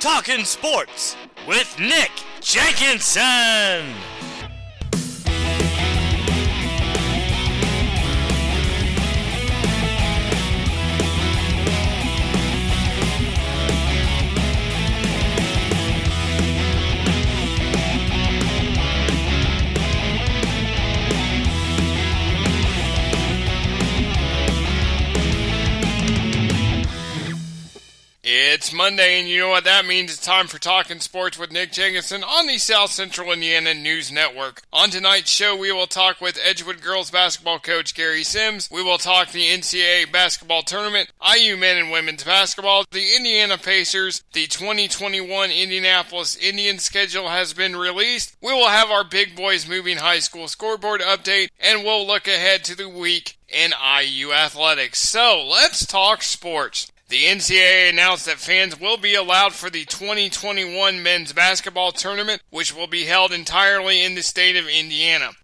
Talking Sports with Nick Jenkinson. It's Monday, and you know what that means. It's time for Talking Sports with Nick Jenkinson on the South Central Indiana News Network. On tonight's show, we will talk with Edgewood girls basketball coach Gary Sims. We will talk the NCAA basketball tournament, IU men and women's basketball, the Indiana Pacers, the 2021 Indianapolis Indians schedule has been released. We will have our Big Boys Moving High School scoreboard update, and we'll look ahead to the week in IU athletics. So, let's talk sports. The NCAA announced that fans will be allowed for the 2021 men's basketball tournament, which will be held entirely in the state of Indiana.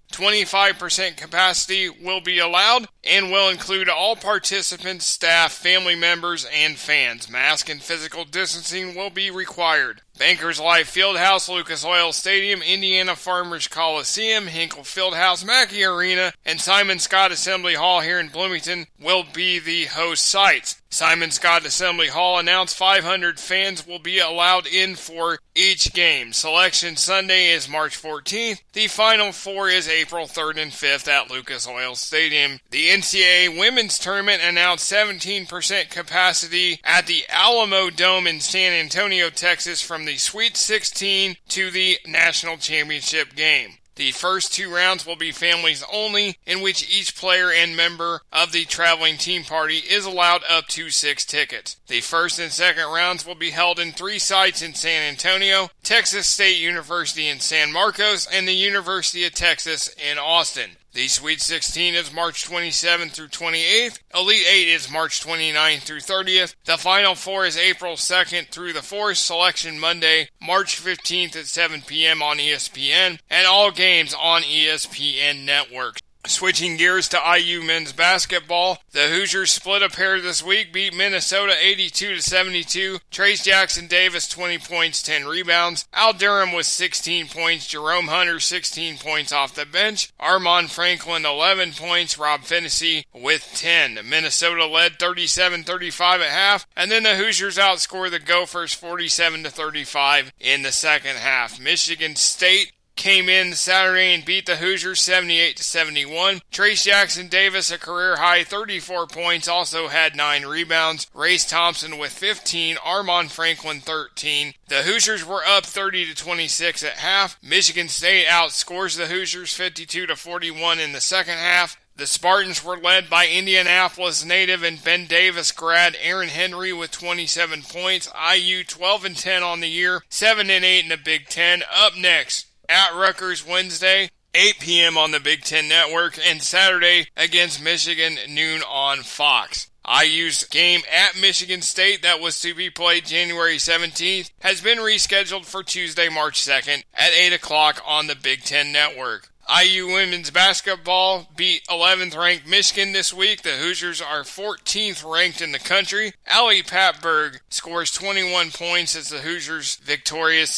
25% capacity will be allowed and will include all participants, staff, family members, and fans. Mask and physical distancing will be required. Bankers Life Fieldhouse, Lucas Oil Stadium, Indiana Farmers Coliseum, Hinkle Fieldhouse, Mackey Arena, and Simon Skjodt Assembly Hall here in Bloomington will be the host sites. Simon Skjodt Assembly Hall announced 500 fans will be allowed in for each game. Selection Sunday is March 14th. The Final Four is April 3rd and 5th at Lucas Oil Stadium. The NCAA Women's Tournament announced 17% capacity at the Alamo Dome in San Antonio, Texas from the Sweet 16 to the National Championship game. The first two rounds will be families only, in which each player and member of the traveling team party is allowed up to 6 tickets. The first and second rounds will be held in 3 sites in San Antonio, Texas State University in San Marcos, and the University of Texas in Austin. The Sweet 16 is March 27th through 28th. Elite 8 is March 29th through 30th. The Final Four is April 2nd through the 4th. Selection Monday, March 15th at 7 p.m. on ESPN. And all games on ESPN Network. Switching gears to IU men's basketball, the Hoosiers split a pair this week, beat Minnesota 82-72. Trace Jackson Davis 20 points, 10 rebounds. Al Durham with 16 points, Jerome Hunter 16 points off the bench. Armand Franklin 11 points, Rob Finney with 10. Minnesota led 37-35 at half, and then the Hoosiers outscored the Gophers 47-35 in the second half. Michigan State came in Saturday and beat the Hoosiers 78-71. Trace Jackson Davis, a career-high 34 points, also had 9 rebounds. Race Thompson with 15, Armand Franklin 13. The Hoosiers were up 30-26 at half. Michigan State outscores the Hoosiers 52-41 in the second half. The Spartans were led by Indianapolis native and Ben Davis grad Aaron Henry with 27 points. IU 12-10 on the year, 7-8 in the Big Ten. Up next, at Rutgers Wednesday, 8 p.m. on the Big Ten Network, and Saturday against Michigan, noon on Fox. IU's game at Michigan State that was to be played January 17th has been rescheduled for Tuesday, March 2nd at 8 o'clock on the Big Ten Network. IU women's basketball beat 11th ranked Michigan this week. The Hoosiers are 14th ranked in the country. Allie Patberg scores 21 points as the Hoosiers victorious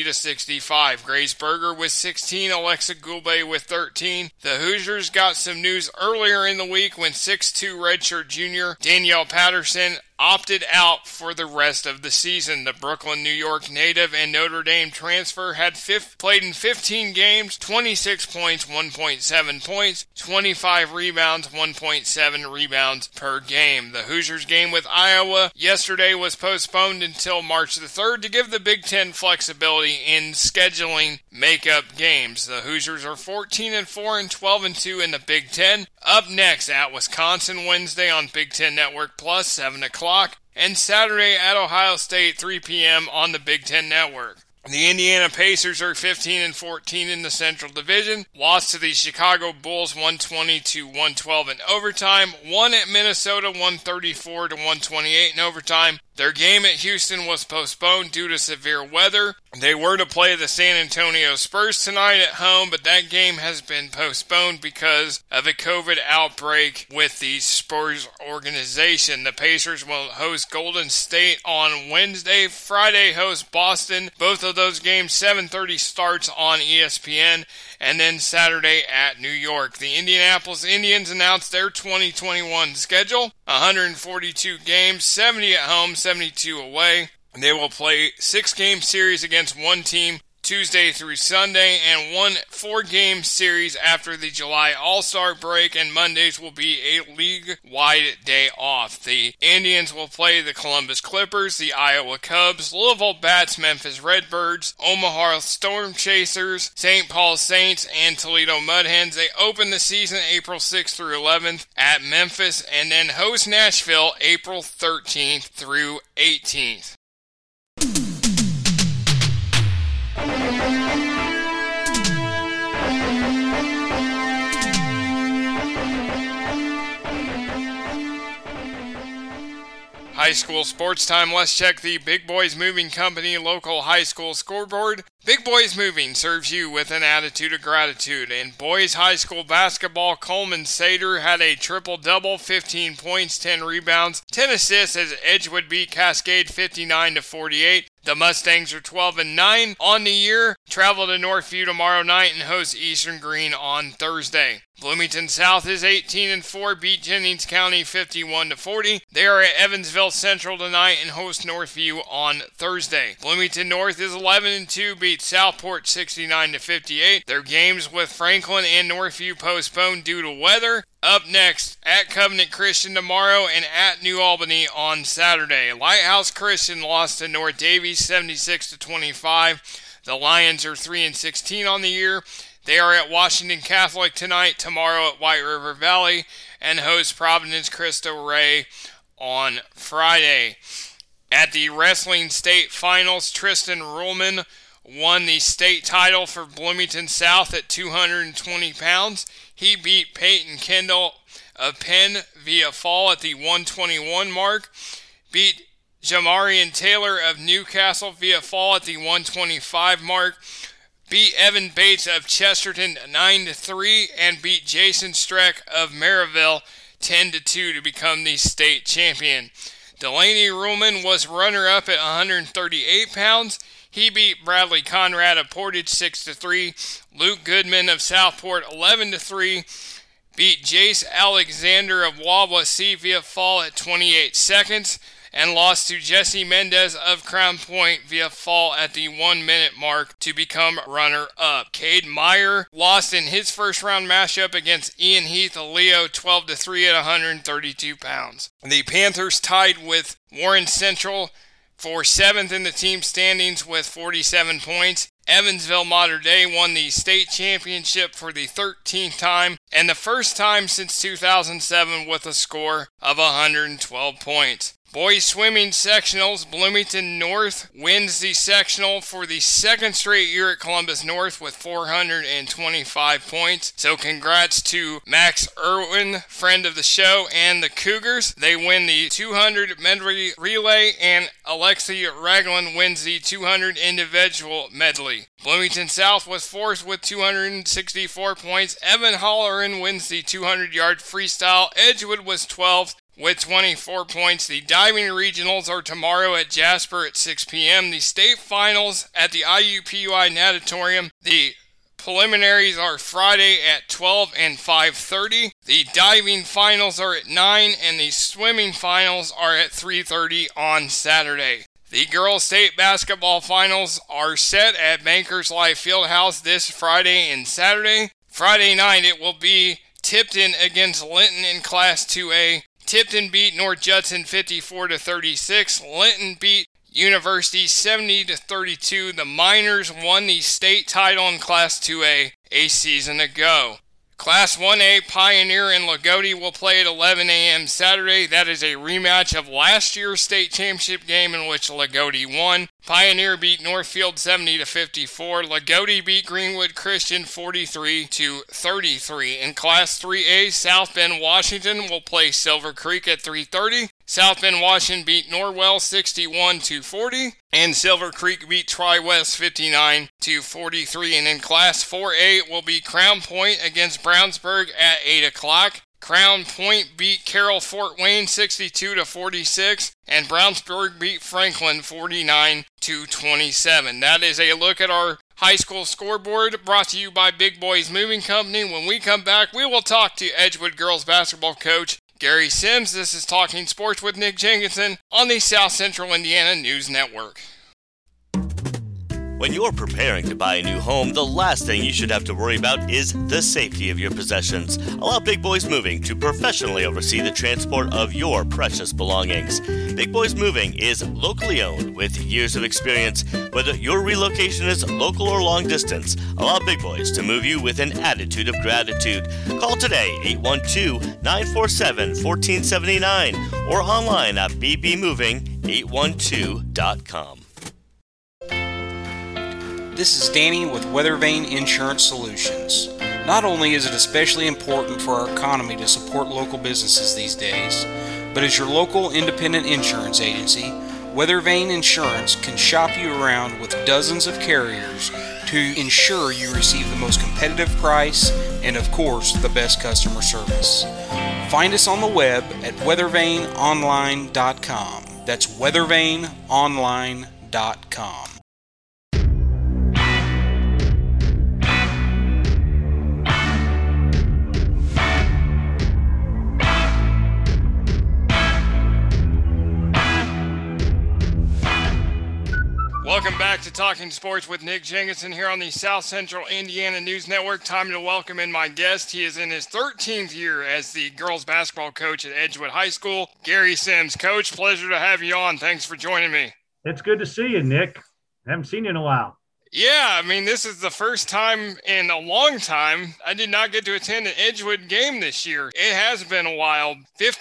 70-65. Grace Berger with 16, Alexa Gulbe with 13. The Hoosiers got some news earlier in the week when 6'2" redshirt junior Danielle Patterson opted out for the rest of the season. The Brooklyn, New York native and Notre Dame transfer had played in 15 games, 26 points, 1.7 points, 25 rebounds, 1.7 rebounds per game. The Hoosiers game with Iowa yesterday was postponed until March the 3rd to give the Big Ten flexibility in scheduling makeup games. The Hoosiers are 14-4 and 12-2 in the Big Ten. Up next at Wisconsin Wednesday on Big Ten Network Plus, 7 o'clock, and Saturday at Ohio State, 3 p.m. on the Big Ten Network. The Indiana Pacers are 15-14 in the Central Division. Lost to the Chicago Bulls 120-112 in overtime. Won at Minnesota 134-128 in overtime. Their game at Houston was postponed due to severe weather. They were to play the San Antonio Spurs tonight at home, but that game has been postponed because of a COVID outbreak with the Spurs organization. The Pacers will host Golden State on Wednesday. Friday host Boston. Both of those games 7:30 starts on ESPN, and then Saturday at New York. The Indianapolis Indians announced their 2021 schedule. 142 games, 70 at home, 72 away. They will play 6-game series against one team Tuesday through Sunday, and one 4-game series after the July All-Star break, and Mondays will be a league-wide day off. The Indians will play the Columbus Clippers, the Iowa Cubs, Louisville Bats, Memphis Redbirds, Omaha Storm Chasers, St. Paul Saints, and Toledo Mud Hens. They open the season April 6th through 11th at Memphis, and then host Nashville April 13th through 18th. High school sports time. Let's check the Big Boys Moving Company local high school scoreboard. Big Boys Moving serves you with an attitude of gratitude. In boys high school basketball, Coleman Sater had a triple-double, 15 points, 10 rebounds, 10 assists as Edgewood beat Cascade 59-48. The Mustangs are 12-9 on the year. Travel to Northview tomorrow night and host Eastern Green on Thursday. Bloomington South is 18-4, beat Jennings County 51-40. They are at Evansville Central tonight and host Northview on Thursday. Bloomington North is 11-2, beat Southport 69-58. Their games with Franklin and Northview postponed due to weather. Up next, at Covenant Christian tomorrow and at New Albany on Saturday. Lighthouse Christian lost to North Davies 76-25. The Lions are 3-16 on the year. They are at Washington Catholic tonight, tomorrow at White River Valley, and host Providence Cristo Rey on Friday. At the Wrestling State Finals, Tristan Ruhlman won the state title for Bloomington South at 220 pounds. He beat Peyton Kendall of Penn via fall at the 121 mark. Beat Jamarian Taylor of Newcastle via fall at the 125 mark. Beat Evan Bates of Chesterton 9-3 and beat Jason Streck of Maryville 10-2 to become the state champion. Delaney Ruhlman was runner-up at 138 pounds. He beat Bradley Conrad of Portage 6-3. Luke Goodman of Southport 11-3. Beat Jace Alexander of Wawasee via fall at 28 seconds. And lost to Jesse Mendez of Crown Point via fall at the 1-minute mark to become runner-up. Cade Meyer lost in his first-round matchup against Ian Heath of Leo 12-3 at 132 pounds. The Panthers tied with Warren Central for 7th in the team standings with 47 points. Evansville Mater Dei won the state championship for the 13th time and the first time since 2007 with a score of 112 points. Boys swimming sectionals, Bloomington North wins the sectional for the second straight year at Columbus North with 425 points. So congrats to Max Irwin, friend of the show, and the Cougars. They win the 200 medley relay, and Alexia Ragland wins the 200 individual medley. Bloomington South was fourth with 264 points. Evan Holleran wins the 200-yard freestyle. Edgewood was 12th with 24 points. The diving regionals are tomorrow at Jasper at 6 p.m. The state finals at the IUPUI Natatorium. The preliminaries are Friday at 12 and 5:30. The diving finals are at 9, and the swimming finals are at 3:30 on Saturday. The girls' state basketball finals are set at Bankers Life Fieldhouse this Friday and Saturday. Friday night it will be Tipton against Linton in Class 2A. Tipton beat North Judson 54-36. Linton beat University 70-32. The Miners won the state title in Class 2A a season ago. Class 1A, Pioneer and Lagodi will play at 11 a.m. Saturday. That is a rematch of last year's state championship game in which Lagodi won. Pioneer beat Northfield 70-54. Lagodi beat Greenwood Christian 43-33. In Class 3A, South Bend, Washington will play Silver Creek at 3:30. South Bend, Washington beat Norwell 61-40, and Silver Creek beat Tri-West 59-43. And in Class 4A will be Crown Point against Brownsburg at 8 o'clock. Crown Point beat Carroll Fort Wayne 62-46, and Brownsburg beat Franklin 49-27. That is a look at our high school scoreboard, brought to you by Big Boys Moving Company. When we come back, we will talk to Edgewood girls basketball coach Gary Sims. This is Talking Sports with Nick Jenkinson on the South Central Indiana News Network. When you're preparing to buy a new home, the last thing you should have to worry about is the safety of your possessions. Allow Big Boys Moving to professionally oversee the transport of your precious belongings. Big Boys Moving is locally owned with years of experience. Whether your relocation is local or long distance, allow Big Boys to move you with an attitude of gratitude. Call today, 812-947-1479, or online at bbmoving812.com. This is Danny with Weathervane Insurance Solutions. Not only is it especially important for our economy to support local businesses these days, but as your local independent insurance agency, Weathervane Insurance can shop you around with dozens of carriers to ensure you receive the most competitive price and, of course, the best customer service. Find us on the web at weathervaneonline.com. That's weathervaneonline.com. Welcome back to Talking Sports with Nick Jenkinson here on the South Central Indiana News Network. Time to welcome in my guest. He is in his 13th year as the girls basketball coach at Edgewood High School, Gary Sims. Coach, pleasure to have you on. Thanks for joining me. It's good to see you, Nick. I haven't seen you in a while. Yeah, I mean, this is the first time in a long time I did not get to attend an Edgewood game this year. It has been a while.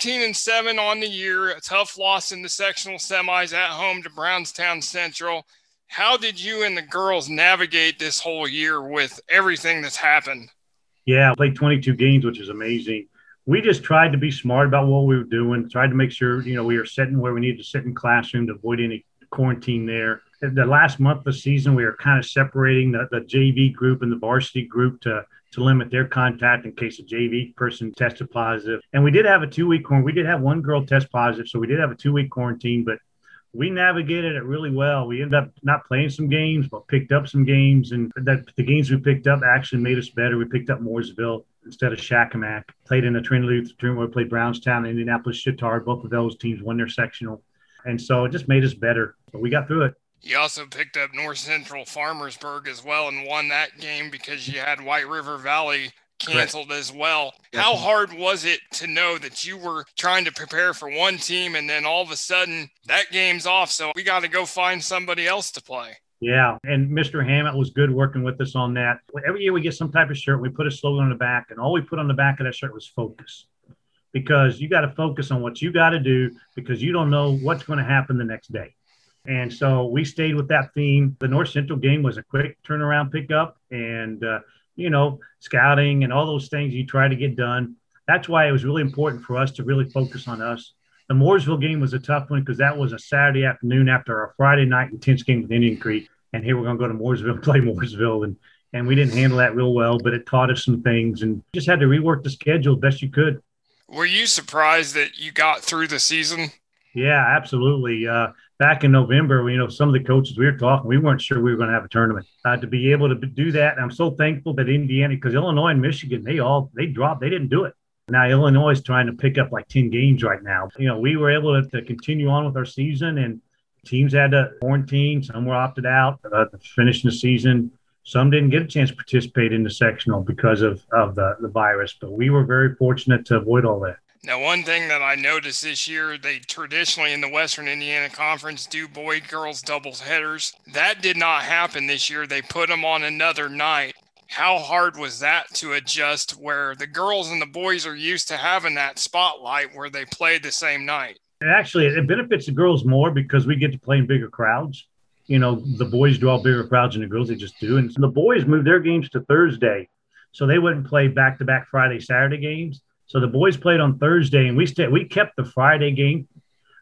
15-7 on the year, a tough loss in the sectional semis at home to Brownstown Central. How did you and the girls navigate this whole year with everything that's happened? Yeah, I played 22 games, which is amazing. We just tried to be smart about what we were doing, tried to make sure, we were sitting where we needed to sit in classroom to avoid any quarantine there. The last month of the season, we were kind of separating the JV group and the varsity group to limit their contact in case a JV person tested positive. And we did have a 2-week quarantine. We did have one girl test positive, so we did have a 2-week quarantine, but we navigated it really well. We ended up not playing some games, but picked up some games. And the games we picked up actually made us better. We picked up Mooresville instead of Shakamak. Played in the Trinity Lutheran where we played Brownstown and Indianapolis Chittard. Both of those teams won their sectional. And so it just made us better. But we got through it. You also picked up North Central Farmersburg as well and won that game because you had White River Valley canceled as well. How hard was it to know that you were trying to prepare for one team and then all of a sudden that game's off, so we got to go find somebody else to play? Yeah, and Mr. Hammett was good working with us on that. Every year we get some type of shirt, we put a slogan on the back, and all we put on the back of that shirt was focus. Because you got to focus on what you got to do because you don't know what's going to happen the next day. And so we stayed with that theme. The North Central game was a quick turnaround pickup and, scouting and all those things you try to get done. That's why it was really important for us to really focus on us. The Mooresville game was a tough one because that was a Saturday afternoon after our Friday night intense game with Indian Creek. And here we're going to go to Mooresville and play Mooresville. And we didn't handle that real well, but it taught us some things and just had to rework the schedule best you could. Were you surprised that you got through the season? Yeah, absolutely. Back in November, some of the coaches we were talking, we weren't sure we were going to have a tournament. To be able to do that, I'm so thankful that Indiana, because Illinois and Michigan, they dropped. They didn't do it. Now Illinois is trying to pick up like 10 games right now. We were able to continue on with our season, and teams had to quarantine. Some were opted out to finish the season. Some didn't get a chance to participate in the sectional because of the virus, but we were very fortunate to avoid all that. Now, one thing that I noticed this year, they traditionally in the Western Indiana Conference do boy-girls doubles headers. That did not happen this year. They put them on another night. How hard was that to adjust where the girls and the boys are used to having that spotlight where they played the same night? Actually, it benefits the girls more because we get to play in bigger crowds. The boys draw bigger crowds than the girls, they just do. And the boys moved their games to Thursday, so they wouldn't play back-to-back Friday, Saturday games. So the boys played on Thursday, and we kept the Friday game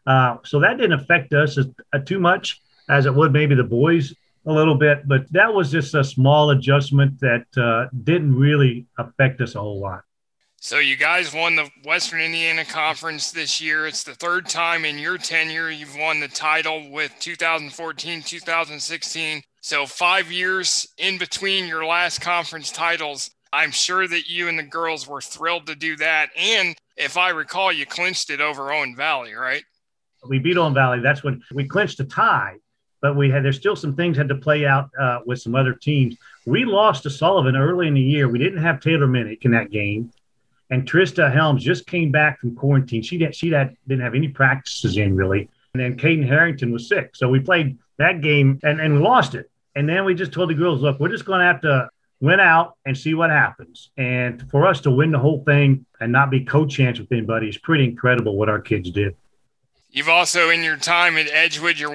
So that didn't affect us too much as it would maybe the boys a little bit. But that was just a small adjustment that didn't really affect us a whole lot. So you guys won the Western Indiana Conference this year. It's the third time in your tenure you've won the title with 2014, 2016. So 5 years in between your last conference titles. I'm sure that you and the girls were thrilled to do that. And if I recall, you clinched it over Owen Valley, right? We beat Owen Valley. That's when we clinched a tie, but there's still some things had to play out with some other teams. We lost to Sullivan early in the year. We didn't have Taylor Minnick in that game. And Trista Helms just came back from quarantine. She didn't have any practices in, really. And then Caden Harrington was sick. So we played that game and we lost it. And then we just told the girls, look, we're just going to have to win out and see what happens. And for us to win the whole thing and not be co-champs with anybody is pretty incredible what our kids did. You've also, in your time at Edgewood, you're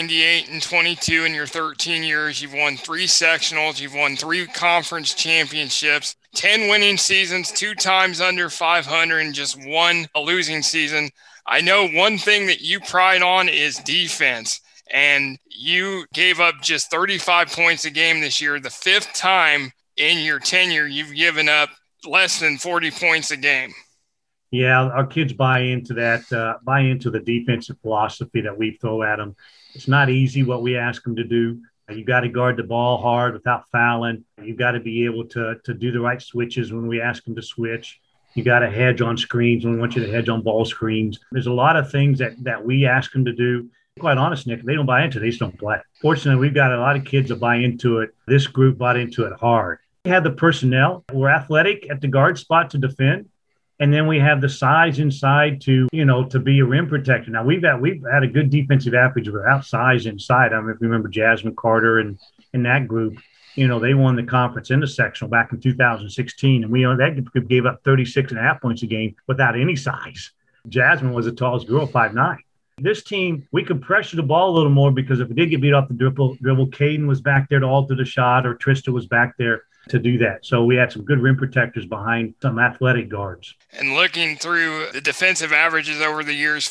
198-22 in your 13 years. You've won 3 sectionals. You've won 3 conference championships, 10 winning seasons, 2 times under 500, and just 1 losing season. I know one thing that you pride on is defense, and you gave up just 35 points a game this year, the 5th time in your tenure you've given up less than 40 points a game. Yeah, our kids buy into that, buy into the defensive philosophy that we throw at them. It's not easy what we ask them to do. You got to guard the ball hard without fouling. You got to be able to do the right switches when we ask them to switch. You got to hedge on screens when we want you to hedge on ball screens. There's a lot of things that we ask them to do. Quite honest, Nick, if they don't buy into it, they just don't play. Fortunately, we've got a lot of kids that buy into it. This group bought into it hard. We have the personnel. We're athletic at the guard spot to defend. And then we have the size inside to be a rim protector. Now we've had a good defensive average without size inside. I don't know if you remember Jasmine Carter and that group. They won the conference in the sectional back in 2016, and that group gave up 36.5 points a game without any size. Jasmine was the tallest girl, 5'9". This team, we could pressure the ball a little more because if we did get beat off the dribble, Caden was back there to alter the shot, or Trista was back there to do that. So we had some good rim protectors behind some athletic guards. And looking through the defensive averages over the years,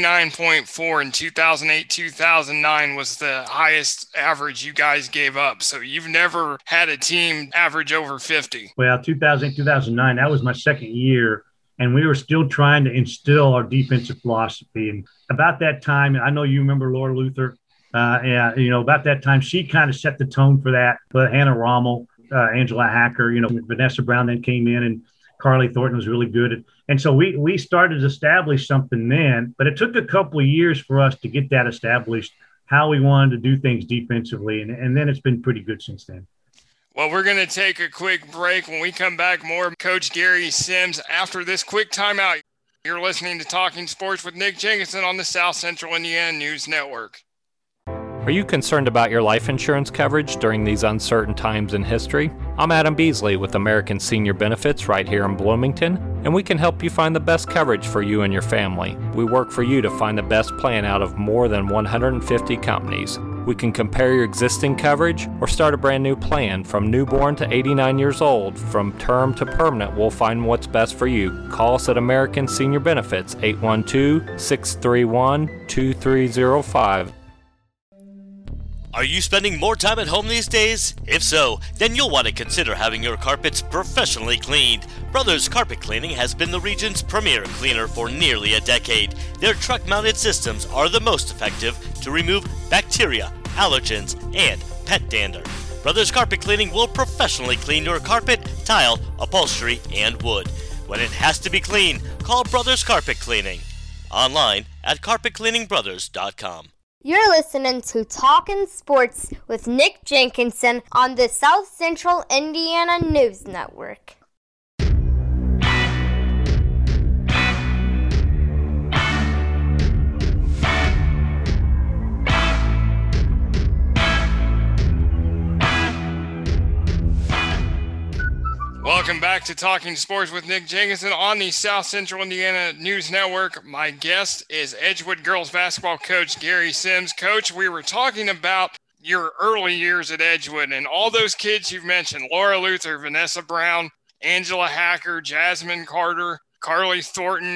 49.4 in 2008-2009 was the highest average you guys gave up. So you've never had a team average over 50. Well, 2008-2009, that was my second year, and we were still trying to instill our defensive philosophy. And about that time, I know you remember Laura Luther. About that time, she kind of set the tone for that. But Hannah Rommel, Angela Hacker, Vanessa Brown then came in, and Carly Thornton was really good. And so we started to establish something then, but it took a couple of years for us to get that established, how we wanted to do things defensively. And then it's been pretty good since then. Well, we're going to take a quick break. When we come back, more Coach Gary Sims after this quick timeout. You're listening to Talking Sports with Nick Jenkinson on the South Central Indiana News Network. Are you concerned about your life insurance coverage during these uncertain times in history? I'm Adam Beasley with American Senior Benefits right here in Bloomington, and we can help you find the best coverage for you and your family. We work for you to find the best plan out of more than 150 companies. We can compare your existing coverage or start a brand new plan. From newborn to 89 years old, from term to permanent, we'll find what's best for you. Call us at American Senior Benefits, 812-631-2305. Are you spending more time at home these days? If so, then you'll want to consider having your carpets professionally cleaned. Brothers Carpet Cleaning has been the region's premier cleaner for nearly a decade. Their truck-mounted systems are the most effective to remove bacteria, allergens, and pet dander. Brothers Carpet Cleaning will professionally clean your carpet, tile, upholstery, and wood. When it has to be clean, call Brothers Carpet Cleaning. Online at carpetcleaningbrothers.com. You're listening to Talkin' Sports with Nick Jenkinson on the South Central Indiana News Network. Welcome back to Talking Sports with Nick Jenkinson on the South Central Indiana News Network. My guest is Edgewood girls basketball coach Gary Sims. Coach, we were talking about your early years at Edgewood and all those kids you've mentioned, Laura Luther, Vanessa Brown, Angela Hacker, Jasmine Carter, Carly Thornton.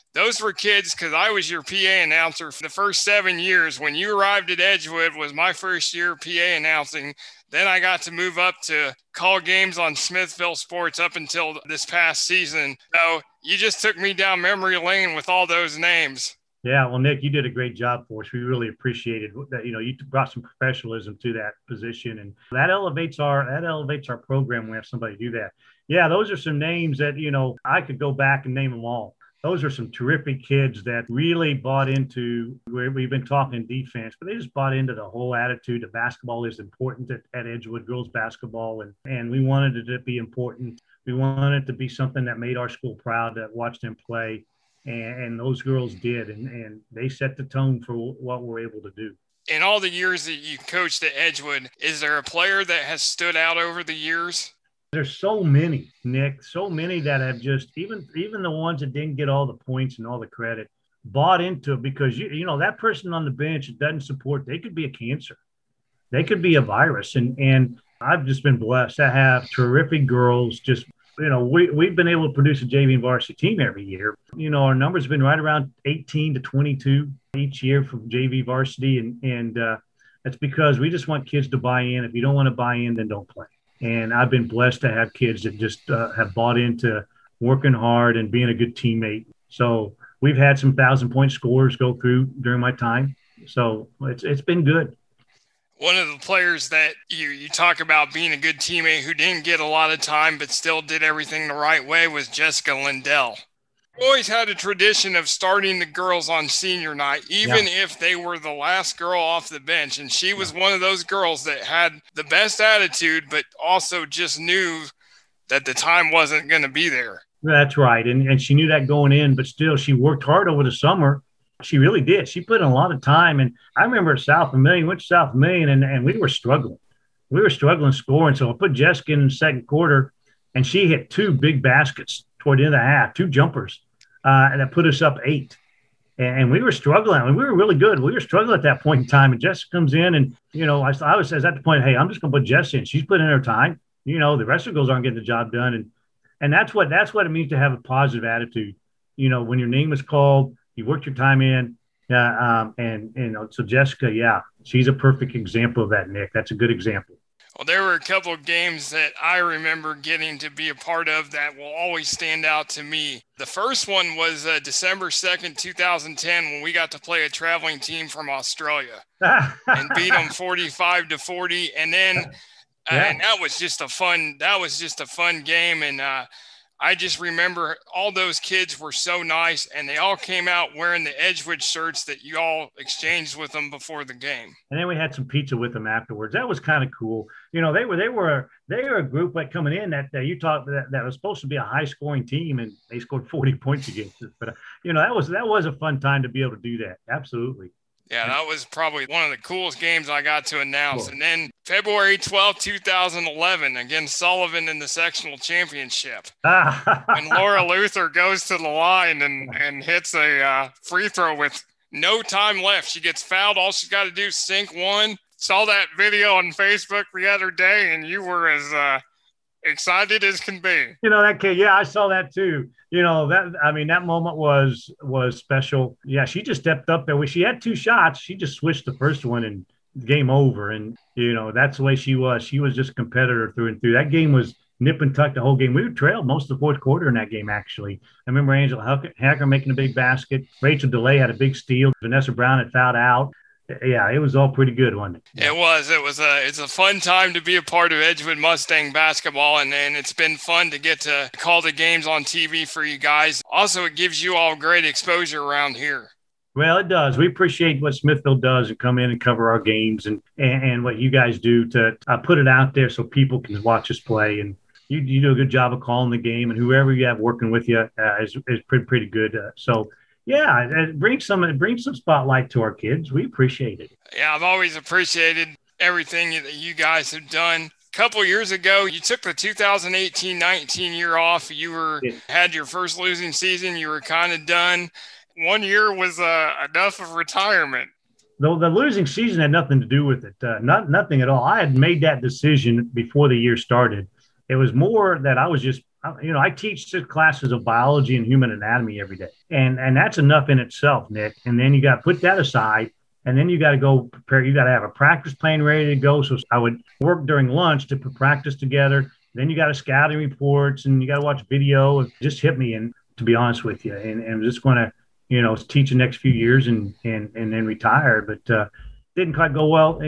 those were kids, because I was your PA announcer for the first 7 years. When you arrived at Edgewood was my first year PA announcing. Then I got to move up to call games on Smithville Sports up until this past season. So you just took me down memory lane with all those names. Yeah, well, Nick, you did a great job for us. We really appreciated that. You brought some professionalism to that position, and that elevates our program when we have somebody do that. Yeah, those are some names that I could go back and name them all. Those are some terrific kids that really bought into where we've been talking defense, but they just bought into the whole attitude that basketball is important at Edgewood girls basketball. And we wanted it to be important. We wanted it to be something that made our school proud to watch them play. And those girls did. And they set the tone for what we're able to do. In all the years that you coached at Edgewood, is there a player that has stood out over the years? There's so many, Nick, so many that have just, even the ones that didn't get all the points and all the credit, bought into it because, that person on the bench that doesn't support, they could be a cancer. They could be a virus. And I've just been blessed to have terrific girls. Just, we've been able to produce a JV and varsity team every year. Our numbers have been right around 18 to 22 each year from JV varsity. And that's because we just want kids to buy in. If you don't want to buy in, then don't play. And I've been blessed to have kids that just have bought into working hard and being a good teammate. So we've had some 1,000-point scorers go through during my time. So it's been good. One of the players that you talk about being a good teammate who didn't get a lot of time but still did everything the right way was Jessica Lindell. Always had a tradition of starting the girls on senior night, even if they were the last girl off the bench. And she was one of those girls that had the best attitude, but also just knew that the time wasn't going to be there. That's right. And she knew that going in, but still she worked hard over the summer. She really did. She put in a lot of time. And I remember at South Vermilion, went to South Vermilion, and we were struggling. We were struggling scoring. So I put Jessica in the second quarter, and she hit 2 big baskets toward the end of the half, 2 jumpers. And that put us up 8. And we were struggling. I mean, we were really good. We were struggling at that point in time. And Jessica comes in and, I was at the point, hey, I'm just going to put Jess in. She's putting in her time. The rest of the girls aren't getting the job done. And that's what it means to have a positive attitude. When your name is called, you worked your time in. So Jessica, she's a perfect example of that, Nick. That's a good example. Well, there were a couple of games that I remember getting to be a part of that will always stand out to me. The first one was December 2nd, 2010, when we got to play a traveling team from Australia and beat them 45-40. And then, and that was just a fun game. And I just remember all those kids were so nice, and they all came out wearing the Edgewood shirts that you all exchanged with them before the game. And then we had some pizza with them afterwards. That was kind of cool. They were a group that coming in that you talked that was supposed to be a high scoring team, and they scored 40 points against us. But that was a fun time to be able to do that. Absolutely. Yeah, that was probably one of the coolest games I got to announce. Cool. And then February 12, 2011, against Sullivan in the sectional championship. And Laura Luther goes to the line and hits a free throw with no time left. She gets fouled. All she's got to do is sink one. Saw that video on Facebook the other day, and you were as excited as can be. That kid, I saw that too. That moment was special. Yeah, she just stepped up there. She had 2 shots. She just switched the first one and game over. And, that's the way she was. She was just a competitor through and through. That game was nip and tuck the whole game. We were trailed most of the fourth quarter in that game, actually. I remember Angela Hacker making a big basket. Rachel DeLay had a big steal. Vanessa Brown had fouled out. Yeah, it was all pretty good, wasn't it? It was. It's a fun time to be a part of Edgewood Mustang basketball, and it's been fun to get to call the games on TV for you guys. Also, it gives you all great exposure around here. Well, it does. We appreciate what Smithville does and come in and cover our games and what you guys do to put it out there so people can watch us play. And you do a good job of calling the game, and whoever you have working with you is pretty good. Yeah, it brings some spotlight to our kids. We appreciate it. Yeah, I've always appreciated everything that you guys have done. A couple of years ago, you took the 2018-19 year off. You had your first losing season. You were kind of done. 1 year was enough of retirement. The losing season had nothing to do with it. Nothing at all. I had made that decision before the year started. It was more that I was just, I teach classes of biology and human anatomy every day. And that's enough in itself, Nick. And then you got to put that aside. And then you got to go prepare. You got to have a practice plan ready to go. So I would work during lunch to put practice together. Then you got to scouting reports and you got to watch video. It just hit me, and to be honest with you, and I'm just going to, teach the next few years and then retire. But didn't quite go well,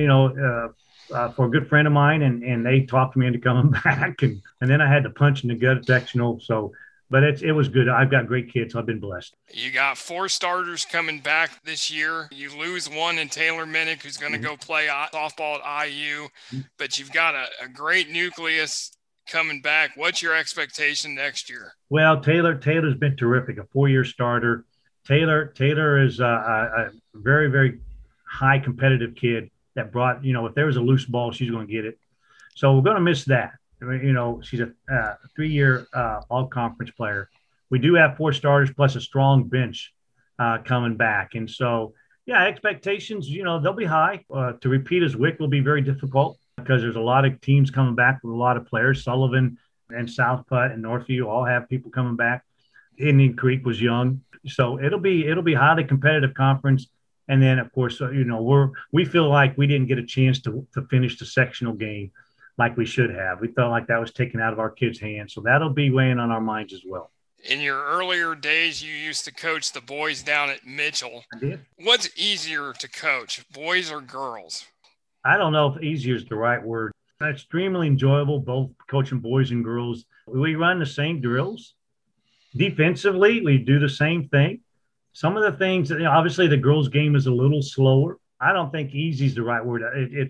for a good friend of mine, and they talked me into coming back, and then I had to punch in the gut at sectional. So. But it was good. I've got great kids. So I've been blessed. You got 4 starters coming back this year. You lose one in Taylor Minnick, who's going to go play softball at IU. But you've got a great nucleus coming back. What's your expectation next year? Well, Taylor's been terrific, a 4-year starter. Taylor is a very, very high competitive kid that brought, if there was a loose ball, she's going to get it. So we're going to miss that. She's a 3-year all-conference player. We do have 4 starters plus a strong bench coming back. And so, expectations, they'll be high. To repeat as Wick will be very difficult because there's a lot of teams coming back with a lot of players. Sullivan and South Putt and Northview all have people coming back. Indian Creek was young. So it'll be highly competitive conference. And then, of course, we feel like we didn't get a chance to finish the sectional game like we should have. We felt like that was taken out of our kids' hands. So that'll be weighing on our minds as well. In your earlier days, you used to coach the boys down at Mitchell. I did. What's easier to coach, boys or girls? I don't know if easier is the right word. It's extremely enjoyable, both coaching boys and girls. We run the same drills. Defensively, we do the same thing. Some of the things, obviously the girls' game is a little slower. I don't think easy is the right word.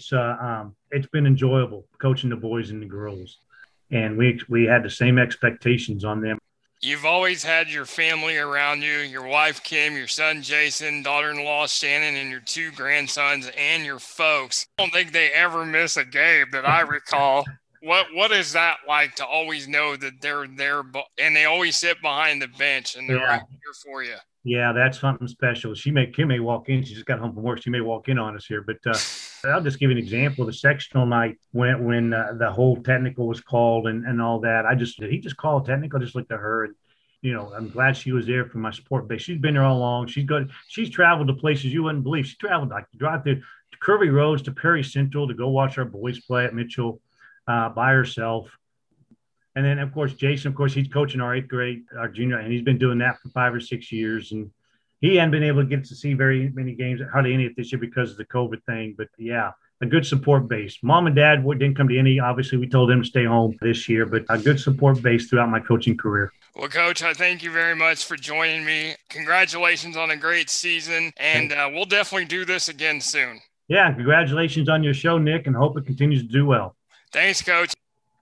It's been enjoyable coaching the boys and the girls, and we had the same expectations on them. You've always had your family around you, your wife, Kim, your son, Jason, daughter-in-law, Shannon, and your 2 grandsons and your folks. I don't think they ever miss a game that I recall. What is that like to always know that they're there and they always sit behind the bench and they're right here for you? Yeah, that's something special. Kim may walk in. She just got home from work. She may walk in on us here. But I'll just give you an example. The sectional night when the whole technical was called and all that, did he just call technical? I just looked at her and, I'm glad she was there for my support base. She's been there all along. She's traveled to places you wouldn't believe. She traveled to drive to Curvy Roads to Perry Central to go watch our boys play at Mitchell by herself. And then, of course, Jason, he's coaching our 8th grade, our junior, and he's been doing that for 5 or 6 years. And he hadn't been able to get to see very many games, hardly any of this year because of the COVID thing. But, a good support base. Mom and Dad didn't come to any. Obviously, we told them to stay home this year, but a good support base throughout my coaching career. Well, Coach, I thank you very much for joining me. Congratulations on a great season, and we'll definitely do this again soon. Yeah, congratulations on your show, Nick, and hope it continues to do well. Thanks, Coach.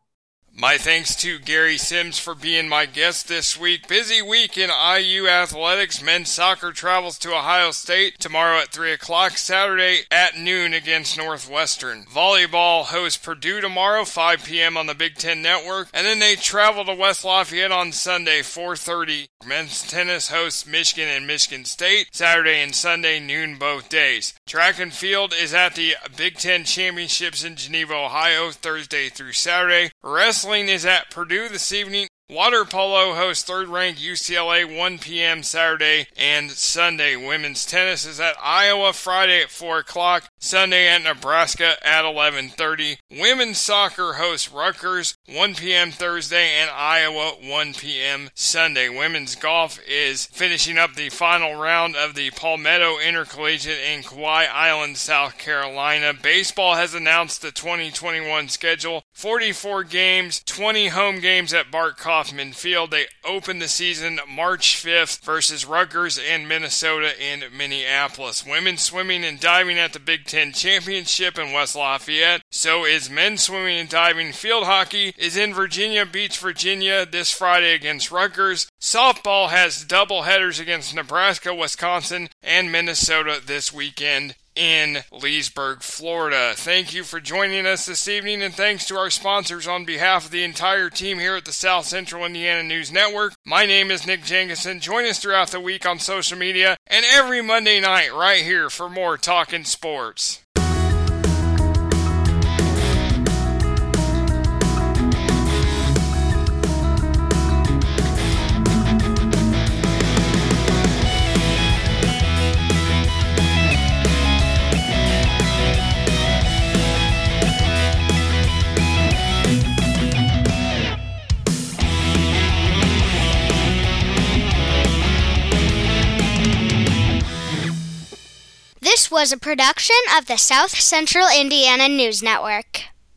My thanks to Gary Sims for being my guest this week. Busy week in IU athletics. Men's soccer travels to Ohio State tomorrow at 3 o'clock. Saturday at noon against Northwestern. Volleyball hosts Purdue tomorrow, 5 p.m. on the Big Ten Network. And then they travel to West Lafayette on Sunday, 4:30. Men's tennis hosts Michigan and Michigan State, Saturday and Sunday, noon both days. Track and field is at the Big Ten Championships in Geneva, Ohio, Thursday through Saturday. Wrestling is at Purdue this evening. Water polo hosts 3rd-ranked UCLA 1 p.m. Saturday and Sunday. Women's tennis is at Iowa Friday at 4 o'clock. Sunday at Nebraska at 11:30. Women's soccer hosts Rutgers 1 p.m. Thursday and Iowa 1 p.m. Sunday. Women's golf is finishing up the final round of the Palmetto Intercollegiate in Kauai Island, South Carolina. Baseball has announced the 2021 schedule. 44 games, 20 home games at Bart Kaufman Field. They open the season March 5th versus Rutgers and Minnesota in Minneapolis. Women's swimming and diving at the Big Ten Championship in West Lafayette. So is men's swimming and diving. Field hockey is in Virginia Beach, Virginia this Friday against Rutgers. Softball has double headers against Nebraska, Wisconsin, and Minnesota this weekend in Leesburg, Florida. Thank you for joining us this evening, and thanks to our sponsors on behalf of the entire team here at the South Central Indiana News Network. My name is Nick Jenkinson. Join us throughout the week on social media and every Monday night right here for more Talkin' Sports. was a production of the South Central Indiana News Network.